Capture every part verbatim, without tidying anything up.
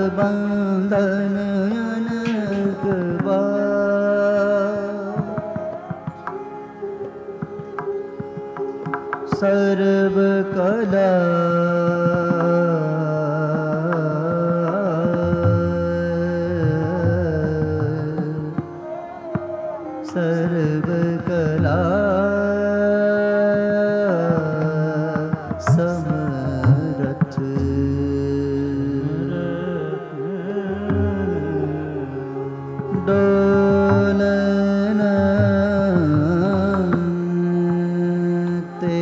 बंधन अनक बार, सर्व कला सर्व कला समरथ, डोलन ते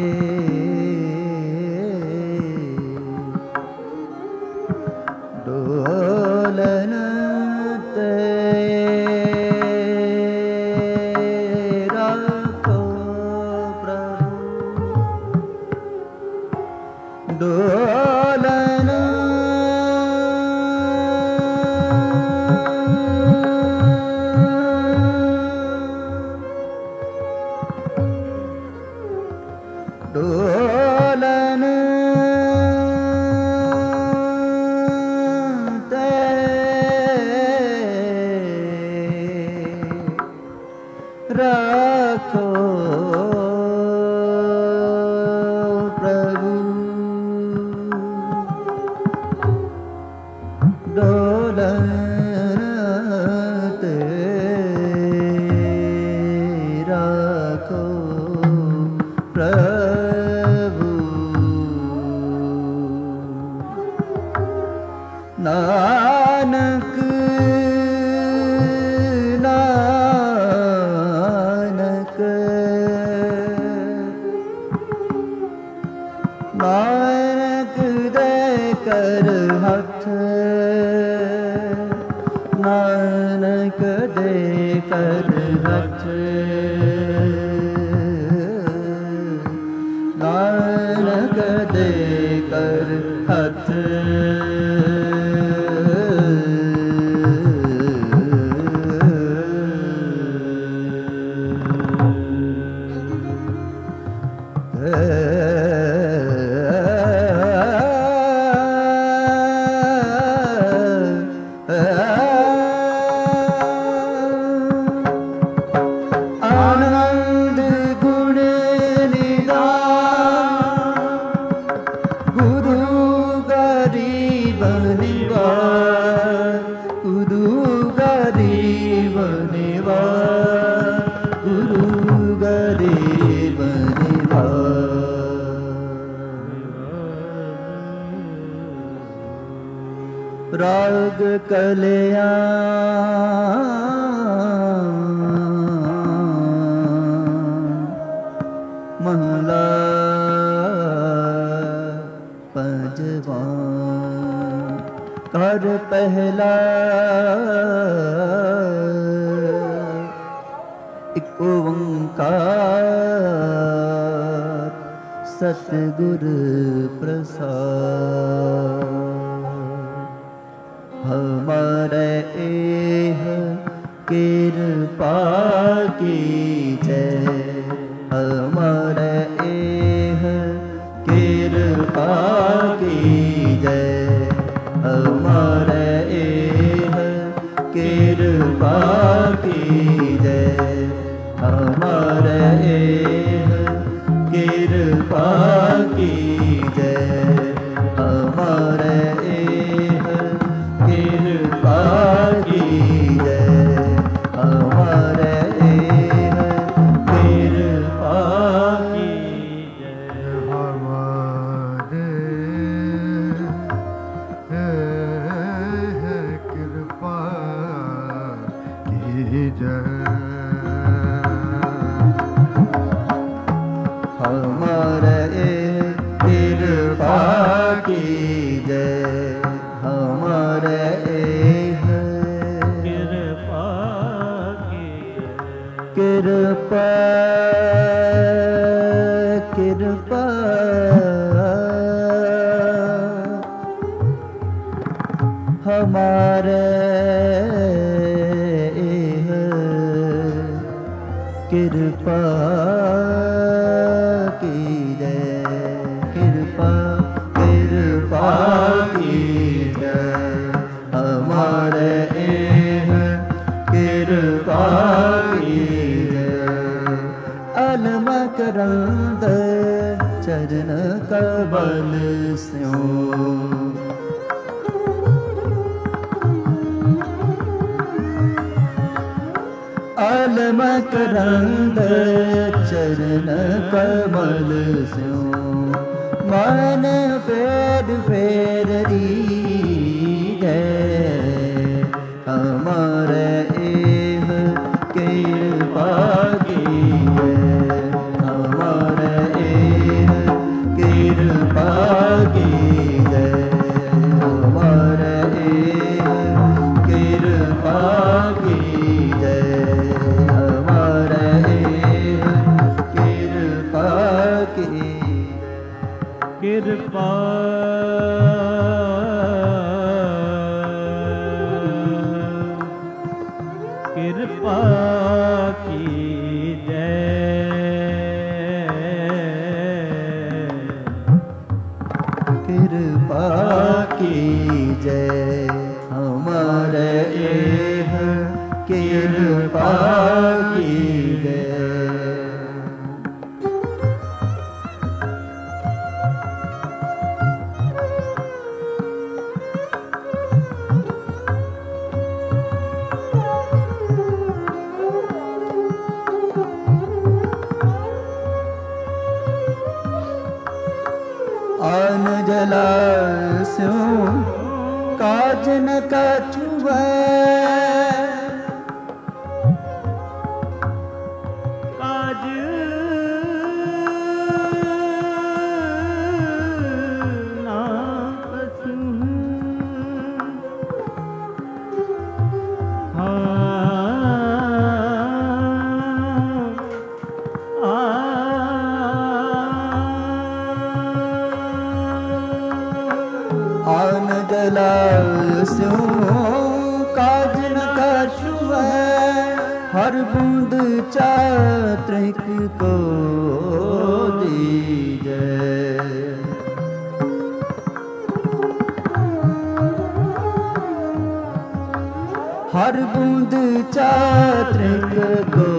डोलन ते राखो प्रभु, डोलन डोलन ते राखो प्रभु, डोलन ते राखो प्रभु। नानक नानक नानक दे कर हथ, नानक दे कर हथ, नानक दे कर हथ, आनंद गुण निधान, गुरु गरीब निवार, गुरु गरीब निवार, गुरु गरीब निवार। राग कल्याण महला पंजवान, कर पहला एक ओंकार, सतगुर प्रसाद। हमारे एह कृपा कीजय, हमारे एह कृपा कीजय, हमारे एह कृपा कीजय, हमारे एह कृपा कीजय, हमारे एह कृपा कीजय, हमारे एह कृपा कीजय, हमारे एह कृपा कीजय, हमारे कृपा कीजय, हमारे कृपा कृपा कृपा हमारे कृपा कीजय, कृपा कृपा कीजय। कबल स्यों। आलम करंद चरण कमल स्यों। मन फेर फेर रीझै हमारे एह कृपा कीजै। हमारे एह कृपा कीजै। हमारे एह कृपा कीजै। हमारे एह कृपा कीजै। कृपा कृपा कीजै। कृपा कीजै। हमारे एह कृपा कीजै। आन जला स्यों काज न कछुऐ। काज ना कछुऐ। हाँ आन जला स्यों काज न कछुऐ। हर बूंद चात्रिक को दीजै। हर बूंद चात्रिक को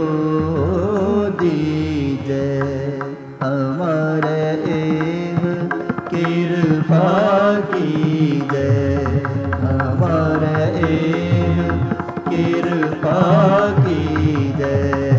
दीजै। हमारे एह कृपा कीजै। हमारे एह कृपा कीजै।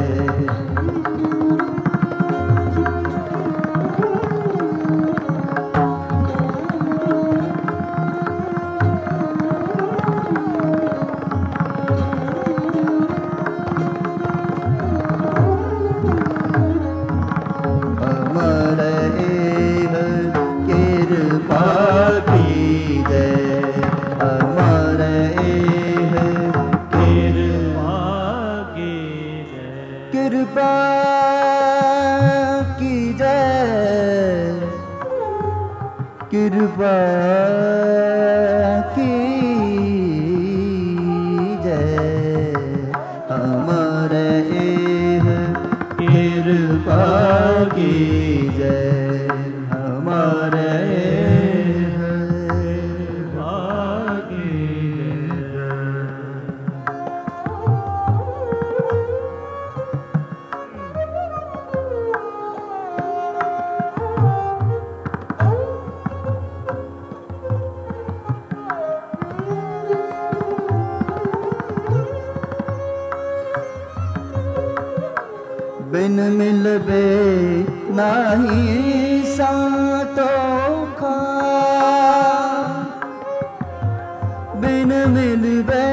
हमारे एह कृपा कीजै। हमारे एह कृपा कीजै। कृपा कीजै। कृपा कीजै। हमारे एह कृपा कीजै। हमारे एह कृपा कीजै। बिन मिलबे नाही संतोखा। बिन मिलबे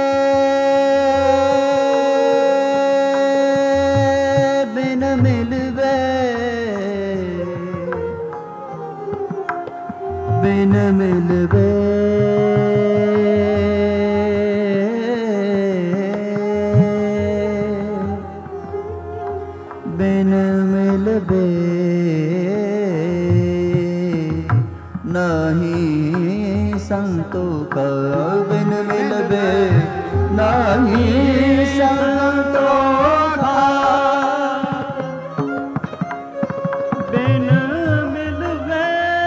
बिन मिलबे बिन मिलबे बिन मिलबे नहीं संतोखा। बिन मिलबे नहीं संतोखा। बिन मिलबे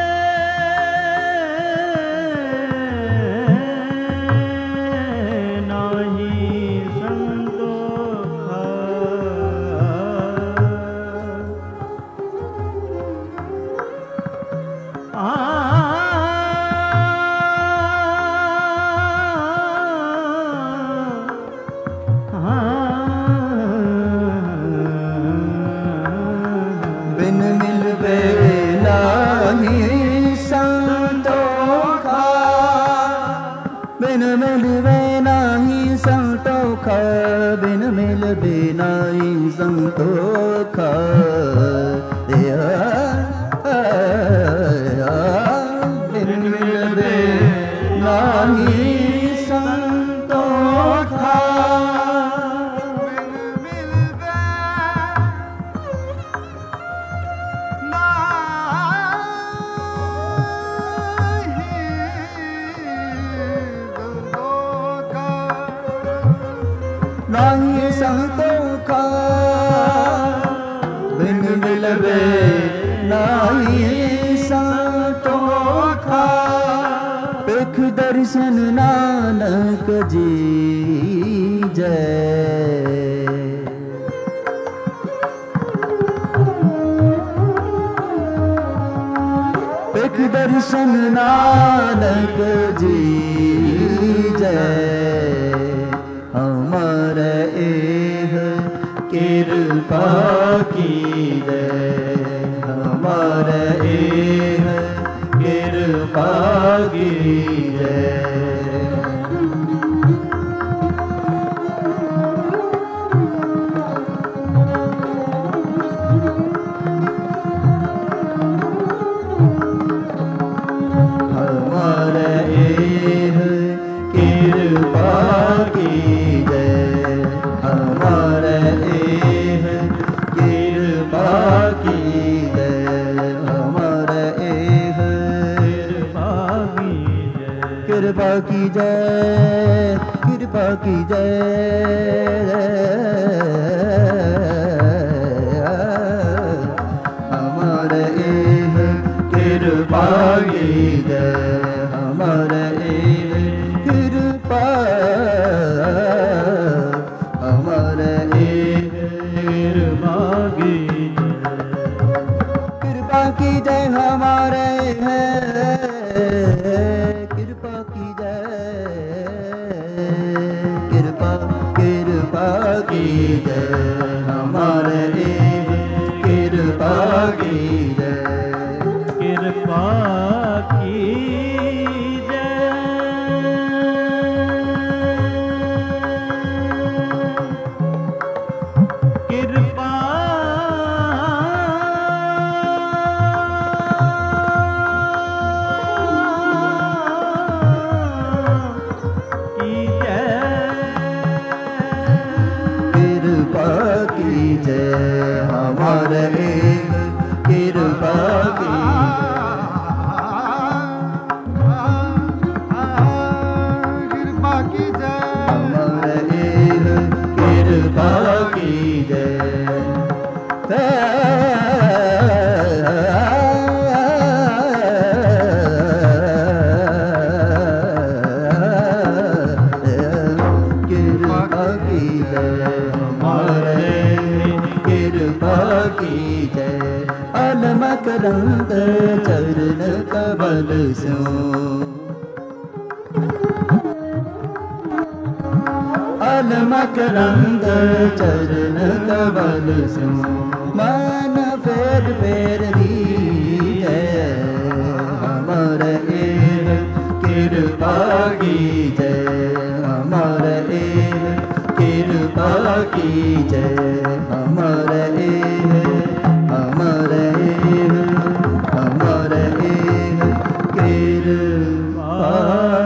नहीं संतोखा। बिन मिलवे नाही संतोख, बिन मिलवे नाही संतोख। बिन मिलवे नाही संतोख, नाही संतोख। बिन मिलवे नाही संतोख, पेख दर्शन नानक जी जय। पेख दर्शन नानक जी जय। हमारे एह कृपा कीजय, हमारे एह कृपा कीजय। हमारे एह कृपा कीजय, हमारे एह कृपा कीजय, हमारे एह कृपा कीजय, कृपा कीजय। हमारे एह कृपा कीजय, हमारे एह कृपा, हमारे एह कृपा कीजय। कृपा कीजय हमारे है, कृपा कीजय, कृपा कृपा कीजय, हमारे एह कृपा कीजय, कृपा कीजय। कृपा कृपा कीजय, हमारे एह कृपा कीजय। कृपा कीजय, हमारे एह कृपा कीजय। कृपा कीजय, हमारे कृपा कीजय। अलमकरंद चरण कमल सो, अलमकरंद चरण कमल सो, मन फेर फेर दीजय। हमारे एह कृपा कीजय, हमारे एह कृपा कीजय, हमारे एह, हमारे एह, हमारे एह कृपा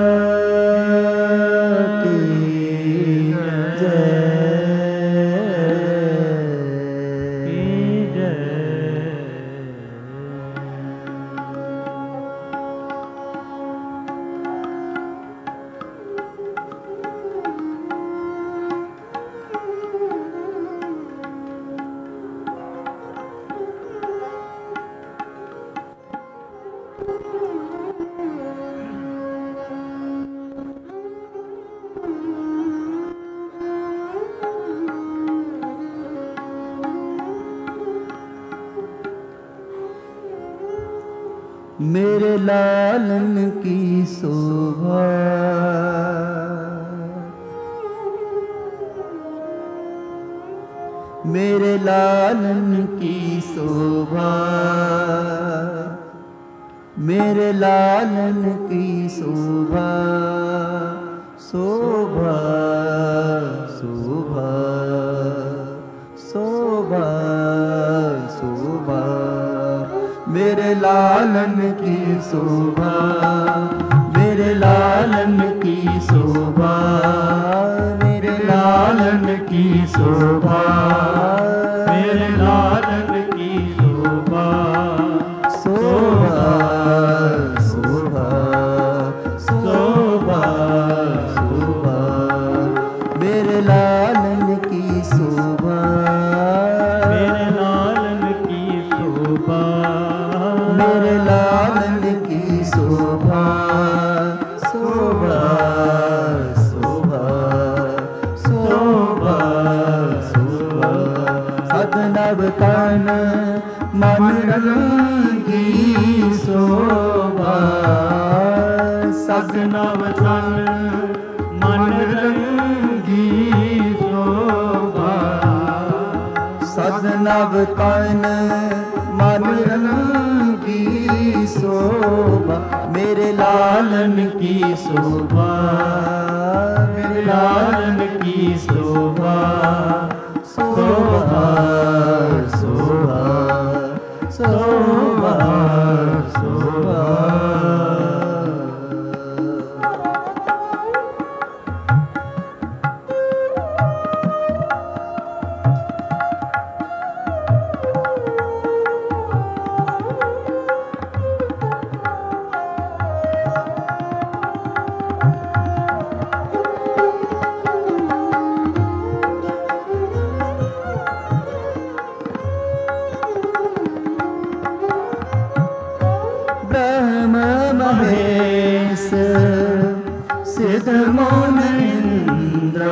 मेरे लालन की शोभा, मेरे लालन की शोभा, मेरे लालन की शोभा, लालन की शोभा, मेरे लालन की शोभा, मेरे लालन की शोभा, मेरे लालन की शोभा, शोभा शोभा शोभा शोभा, मेरे लालन की शोभा, मेरे लालन की शोभा, मेरे लालन की शोभा, शोभा शोभा शोभा शोभा, सदनव तन मन रंगी शोभा, सगनव तन मन रंगी शोभा, सदनव तन मन रंगी शोभा, मेरे लालन की शोभा, मेरे लालन की शोभा, शोभा शोभा शोभा शोभा। ब्रह्म महेश सिद्ध मौन इंद्र,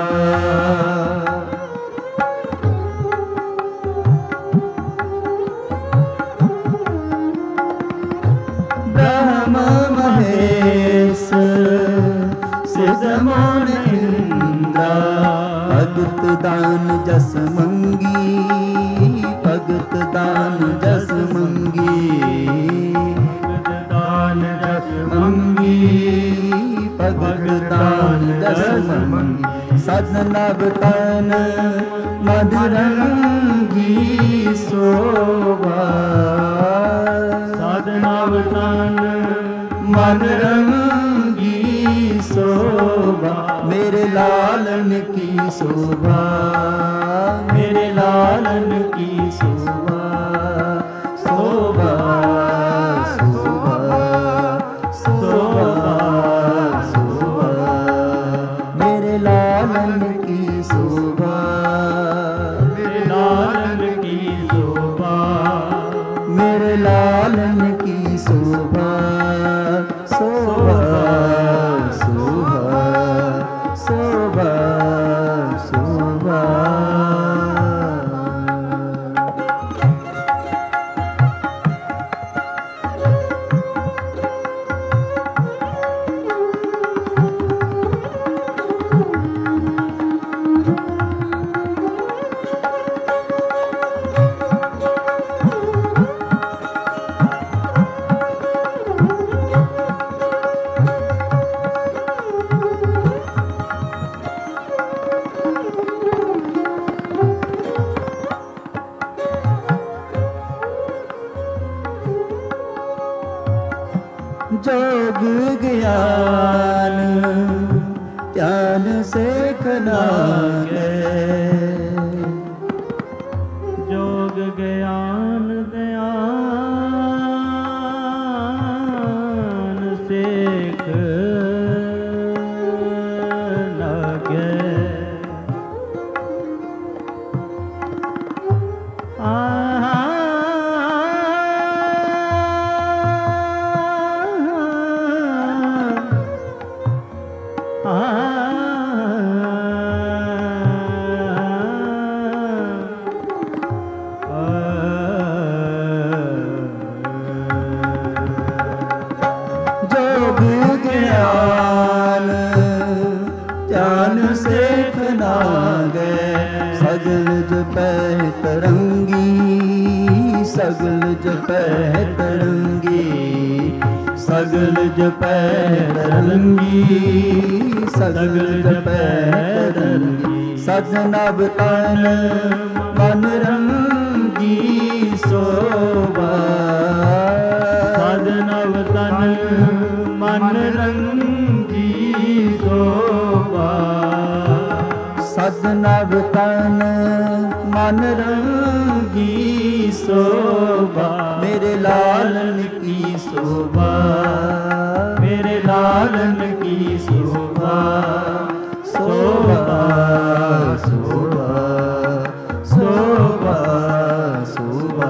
ब्रह्म महेश सिद्ध मौन इंद्र, भगत दान जस मंगी, भगत दान जस मंगी, दान जस मंगी, भगत दान जस मंगी, सदनव तन मधुरंगी शोभा, सदनव तन मन रंगी शोभा, मेरे लालन की शोभा, मेरे लालन की शोभा, शोभा शोभा शोभा शोभा, मेरे लालन की शोभा, मेरे लालन की शोभा, मेरे लालन की शोभा, शोभा शोभा शोभा शोभा। जोग ज्ञान ज्ञान से खनागे, जोग ज्ञान ध्यान सेख लगे, जोग ज्ञान ज्ञान से खनागे, सगल जपै तरंगी, सगल जपै तरंगी, सगल जपै तरंगी, सगल जपै तरंगी, सजनव तन मन रंगी शोभा, सद नव तन मन रंगी शोभा, मेरे लालन की शोभा, मेरे लालन की शोभा, शोभा शोभा शोभा शोभा।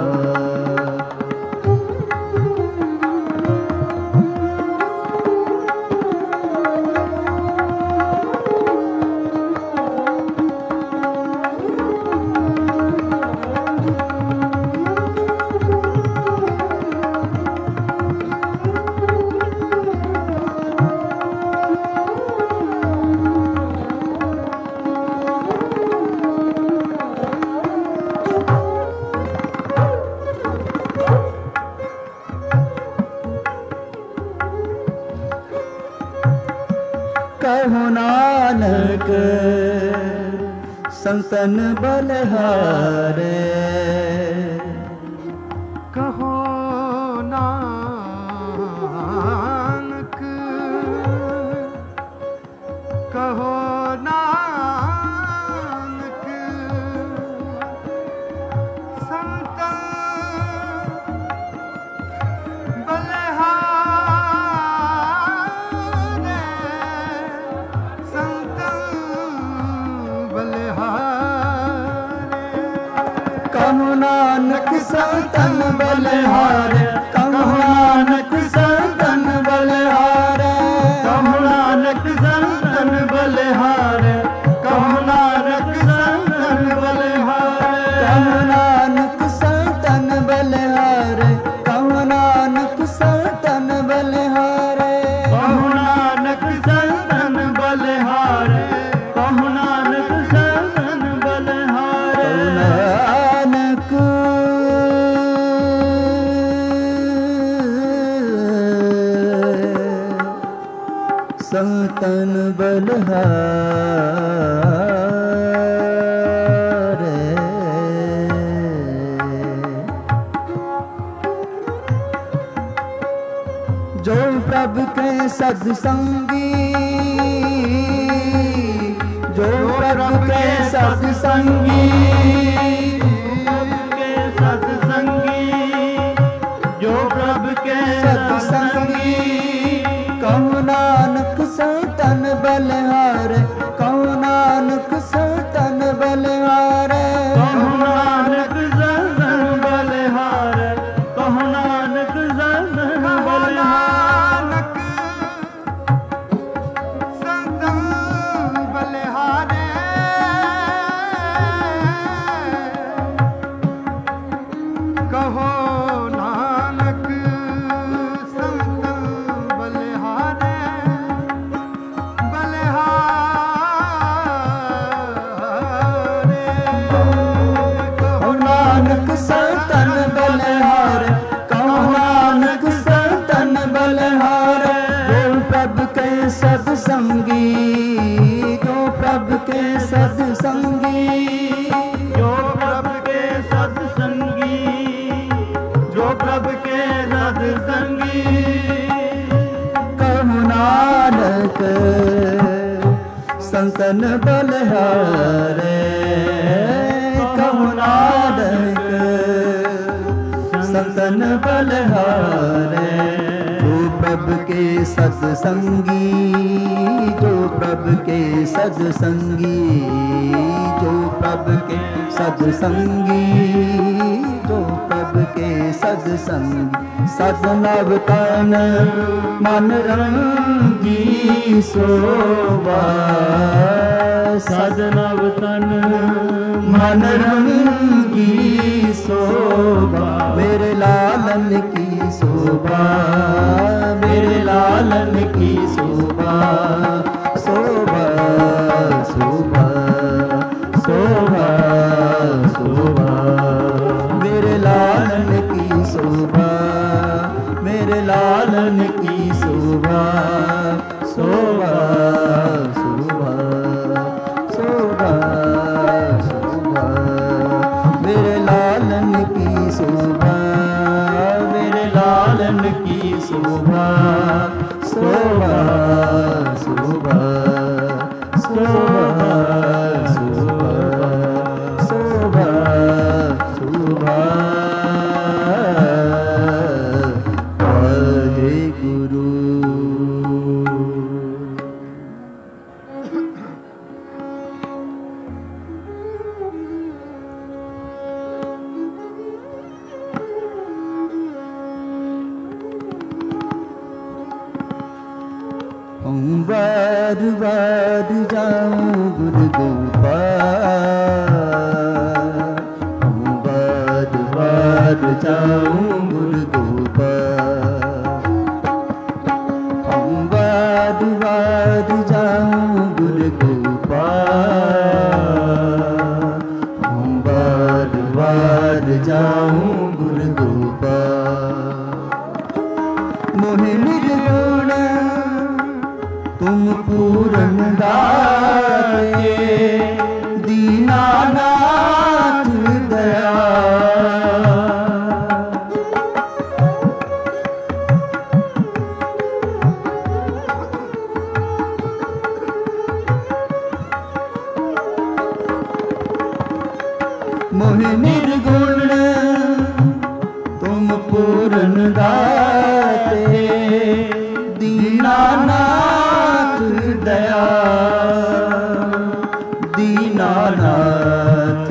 कहो नानक संतन बलहारे, कहो नानक, कहो नानक संतन बलहारे, संतन बलहारे। कहो नानक संतन बलहारे, कहो नानक संतन बलहारे, कहो नानक संतन बलिहारे, कहो नानक संतन बलिहारे, कहो नानक संतन बलहारे, कहो नानक संतन बलहारे, कहो नानक संतन बलिहारे, कहो नानक संतन बलिहारे। नानक संतन बलहारे, जो प्रभु के सत्संगी, जो प्रभु के सत्संगी, के सत्संगी, जो प्रभु के सत्संगी, कहो नानक संतन बलहारे, कहो नानक संतन बलहारे, कहो नानक संतन बलिहारे, कहो नानक संतन बलिहारे, संतन बलहारे, कहो नानक संतन बलहारे, बलहारे। कहो नानक संतन बलहारे, कहो नानक संतन बलहारे, जो प्रभु के सत्संगी, जो प्रभु के सत्संगी, जो प्रभु के सत्संगी, जो प्रभु के सत्संगी, कहो नानक संतन बलहारे, कहो नानक संतन बलहारे, जो प्रभु के सत्संगी, जो प्रभु के सत्संगी, जो प्रभु के सत्संगी, जो प्रभु के सत्संगी, सद नव तन मन रंगी शोभा, सद नव तन मन रंगी शोभा, मेरे लालन की शोभा, मेरे लालन की शोभा, शोभा शोभा शोभा शोभा, मेरे लालन की शोभा, मेरे लालन की शोभा, शोभा शोभा शोभा शोभा, मेरे लालन की शोभा, मेरे लालन की शोभा, शोभा शोभा शोभा शोभा। बार बार जाऊं गुरु गोपाल, हूँ बार बार जाऊं गुरु गोपाल, हूँ बार बार जाऊं गुरु गोपाल, हूँ बार बार जाऊं गुरु गोपाल। मोहे निर्गुण तुम पूरन दाते, दीनानाथ दया। मोहे निर्गुण तुम पूरन दाते, दीनानाथ दया, दीनानाथ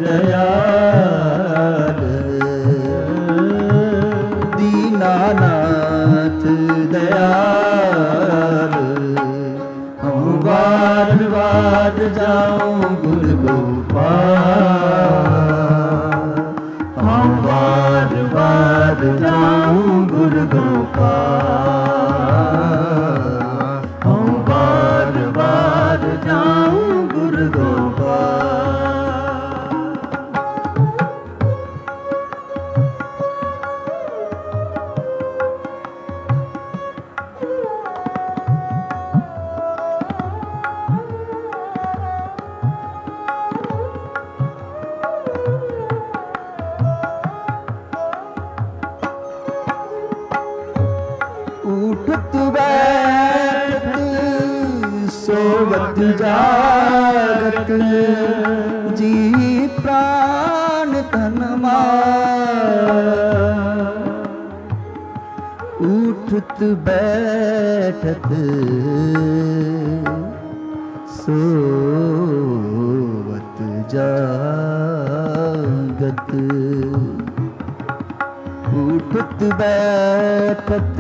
दयाल, दीनानाथ दयाल। हम बार बार जाऊं गुरु गोपाल, हम बार बार जाऊं गुरु गोपाल, हम बार बार जाऊं गुरु गोपाल। उठत बैठत सोवत जागत, जी प्राण तन मान। उठत बैठत सोवत जागत, उठत बैठत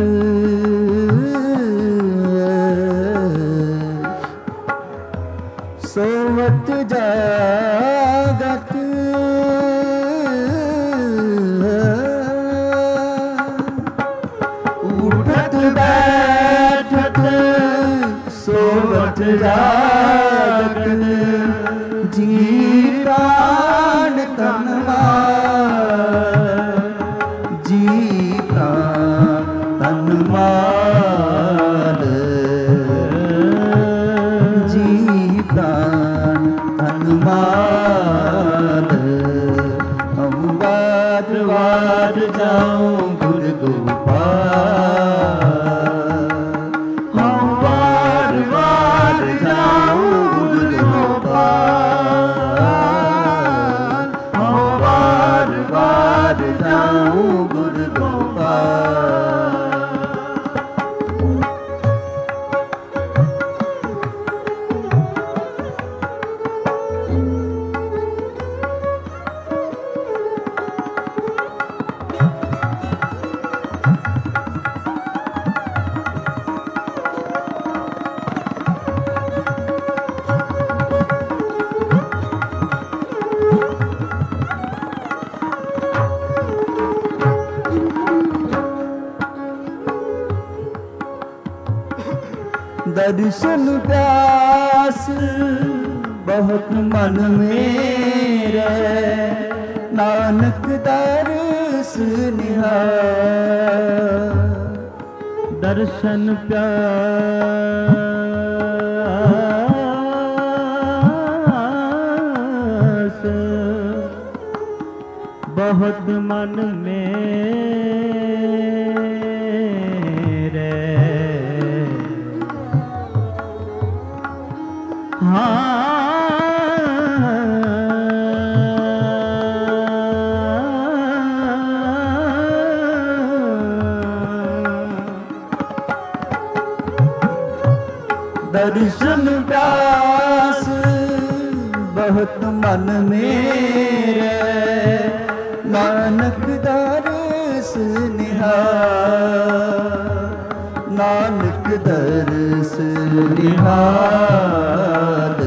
सोवत जागत। उठत बैठत सोवत जागत, जी प्राण तन मान, जी प्राण तन मान, जी प्राण तन मान। हम बार बार जाऊं गुरु गोपाल, हम बार बार जाऊं गुरु गोपाल, हम बार बार जाऊं गुरु गोपाल। दर्शन प्यास बहुत मन मेरे, नानक दर्श निहार। दर्शन प्यास बहुत मन मेरे, दर्शन प्यास बहुत मन मेरे, नानक दर्श निहार, नानक दर्श निहाल,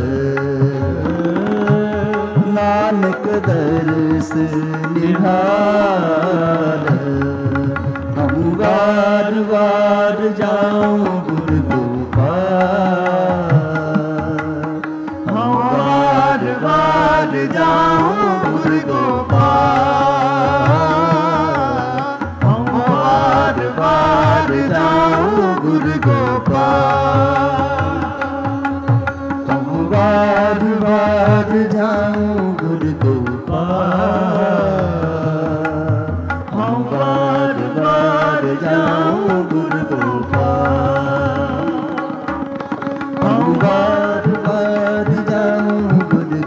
नानक दर्श निहाल। हम बार बार जाऊं गुरु गोपाल, हम बार बार जाऊं गुरु गोपाल, हम बार बार जाऊं गुरु गोपाल, हम बार बार जाऊं गुरु गोपाल, हम बार बार जाऊं गुरु गोपाल, हम बार बार जाऊं गुरु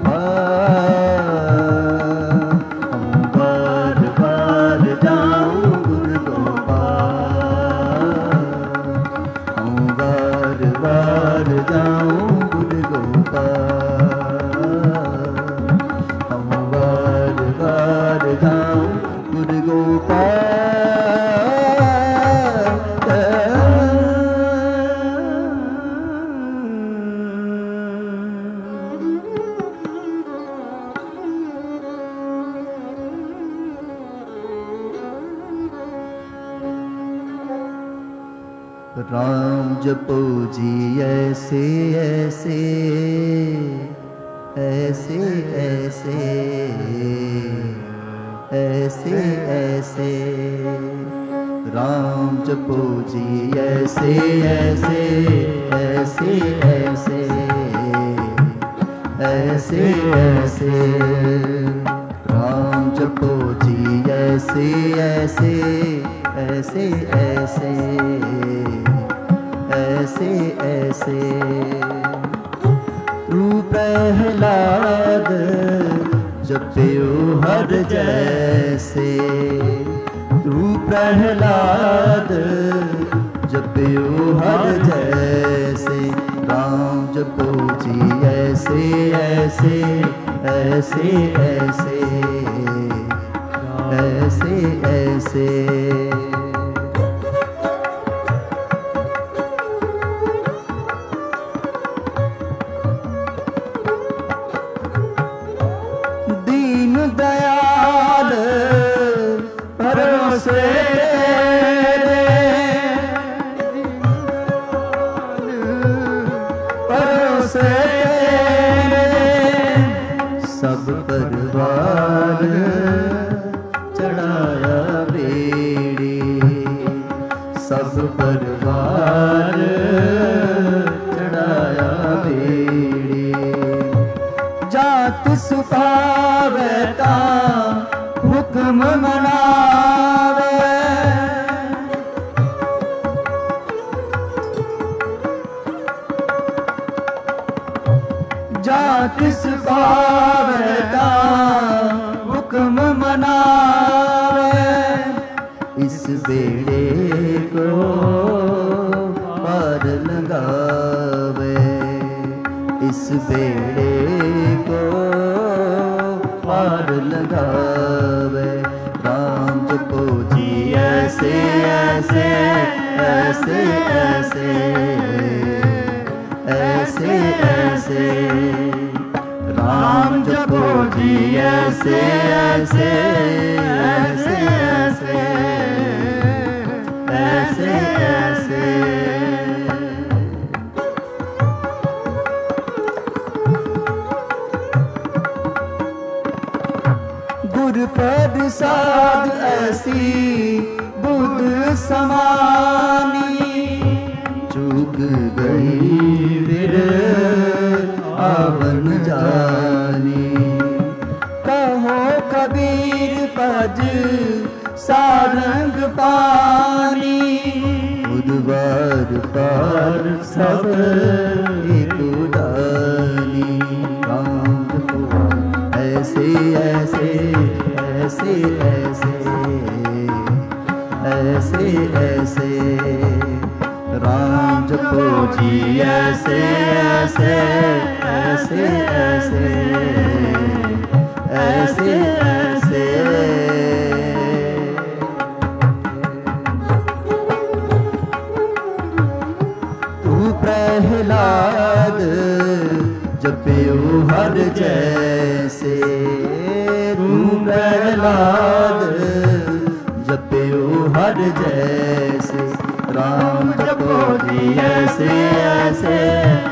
गोपाल, हम बार बार जाऊं गुरु गोपाल, हम बार बार जाऊं गुरु गोपाल, हम बार बार जाऊं गुरु गोपाल। राम जपो जी ऐसे ऐसे ऐसे ऐसे ऐसे ऐसे, राम जपो जी ऐसे ऐसे ऐसे ऐसे ऐसे ऐसे, राम जपो जी ऐसे ऐसे ऐसे ऐसे ऐसे ऐसे। तू प्रहलाद जपियो हर जैसे, तू प्रहलाद जपियो हर जैसे, राम जपो जी ऐसे ऐसे ऐसे ऐसे ऐसे ऐसे। दीन दयाल भरोसे तेरे, भरोसे तेरे, सब परिवार चढ़ाया बेड़ी, सब परिवार चढ़ाया बेड़ी। जात सुखावे ता हुक्म मनावे, जात सुखावे ता हुक्म मनावे। इस बेड़े को पार लगावे, इस बेड़े को पार लगावे। राम जपो जी ऐसे ऐसे ऐसे ऐसे ऐसे ऐसे, राम जपो जी ऐसे ऐसे ऐसे ऐसे ऐसे ऐसे। गुरु प्रसाद ऐसी बुद्ध समानी, चूक गई फिर आवन जानी। कहो कबीर पज सारंग पानी, उद्वार पार सब एक उदानी। राम जपो ऐसे ऐसे ऐसे ऐसे ऐसे ऐसे, राम जपो जी ऐसे ऐसे ऐसे ऐसे ऐसे ऐसे। तू जपियो हर जैसे तू प्रहलाद जपियो हर जैसे राम जपो जी ऐसे ऐसे